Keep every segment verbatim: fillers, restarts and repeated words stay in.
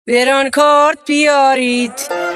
برانکارد بیارید.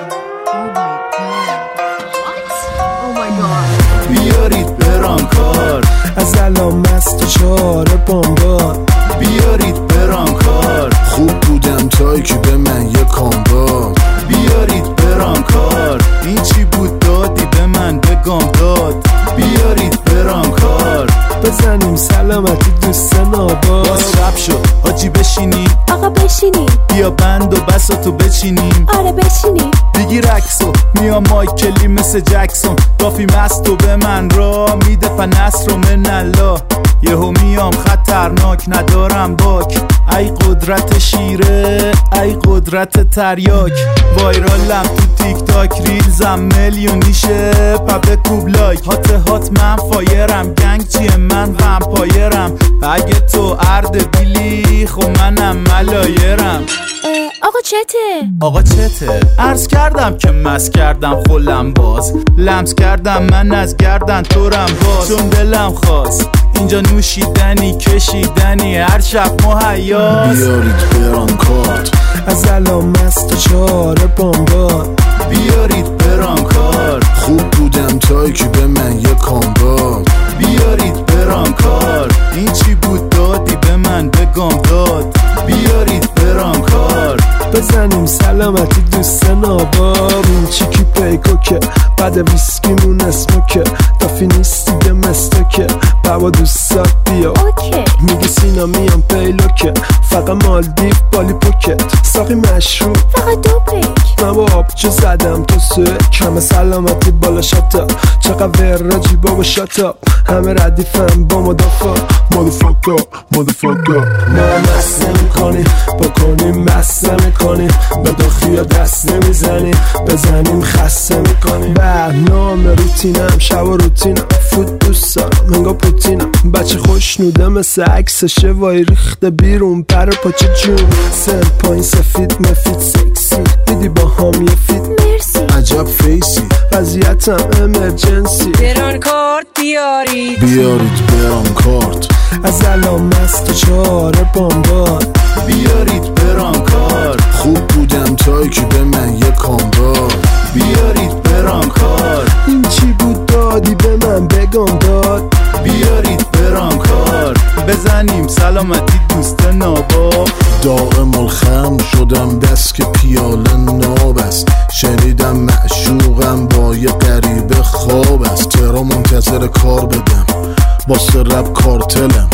بیارید برانکارد از الان مست و چهاره بامداد. بیارید برانکارد خوب بودم تایی که به من یه کام داد. بیارید برانکارد این چی بود دادی به من بگم داد. بیارید برانکارد بزنیم سلامتی دوست ناباد. باز شب شد حاجی بشینیم آقا بشینیم. بیا بند و بساتو بچینیم. آره بشینیم. بگیر عکسو میام مایکلی مثل جکسون. دافی مستو به من را میده پنس رو من الله. یهو میام خطرناک ندارم باک. ای قدرت شیره ای قدرت تریاک. وایرالم تو تیک تاک ریلزم میلیونیشه. پبه کوب لایک هات هات من فایرم. گنگ چیه من ومپایرم. اگه تو ارد بیلی خو منم ملایرم. آقا چته؟ آقا چته؟ عرض کردم که مس کردم خلم باز. لمس کردم من از گردن تورم باز. چون دلم خواست اینجا نوشیدنی کشیدنی هر شب مهیاست. بیارید برانکارد از الان مست و چهاره بامداد. بیارید برانکارد خوب بودم تایی که به من یه کام داد. بیارید برانکارد این چی بود دادی به من بگم داد. بیارید برانکارد بزنیم سلامتی دوست ناباب. این چیکی پیکو که بعد ویسکیمون اسموکه. دافی نیست دیگه مستکه بابا دوستات بیا. اوکی. میگه سینا میام پیلوکه. فقط مالدیو بالی پوکت. ساقی مشروب فقط دو پیک. من با آبجو زدم تو سوه کم سلامتی بالا شتا. چقدر وراجی بابا شتا. همه ردیفم با مدافع. مدفاکا مدفاکا ما مست نمی بکنیم مست نمی به داخیا دست نمیزنیم. بزنیم خسته میکنیم. برنامه روتینم شب و روتینم. فوت دوست دارم انگا پوتینم. بچه خوش نوده مثل عکس شوای ریخته بیرون پر پاچه جون. سر پایین سفید مفید سکسی دیدی با هم یه فیت. مرسی. عجب فیسی وضعیتم امرجنسی. برانکارد بیارید. بیارید برانکارد از الان مست و چهاره بامداد. بیارید برانکارد خوب بودم تایی که به من یه کام داد. بیارید برانکارد این چی بود دادی به من بگم داد. بیارید برانکارد بزنیم سلامتی دوست نابا. دائم الخم شدم دست که پیاله ناب است. شنیدم معشوقم با یه غریبه خواب است. ترا منتظر کار بدم واسه رب کارتلم.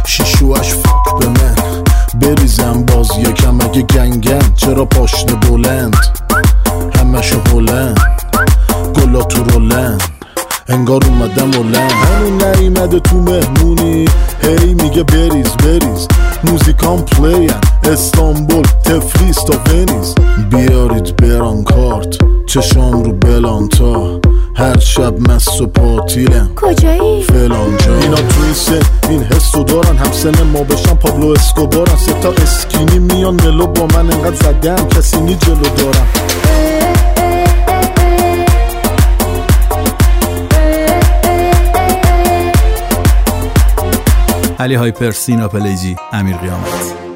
شیشوش فاک به من بریزم باز یکم اگه گنگم. چرا پاشنه بلند همشو بلند گلا تو رولن انگار اومدم بلند. همون نیمده تو مهمونی هی میگه بریز بریز. موزیکان پلین استانبول تفلیس تا ونیز. بیارید برانکارد چشام رو بلانتا. هر شب مست و پاتیلم کجایی؟ فلان جا. اینا توی سن این حسو دارن همسن ما بشن پابلو اسکوبارن. سه تا اسکینی میان ملو با من انقدر زدم کسی نی جلو دارم. علی هایپر، سینا پلیجی، امیر قیامت.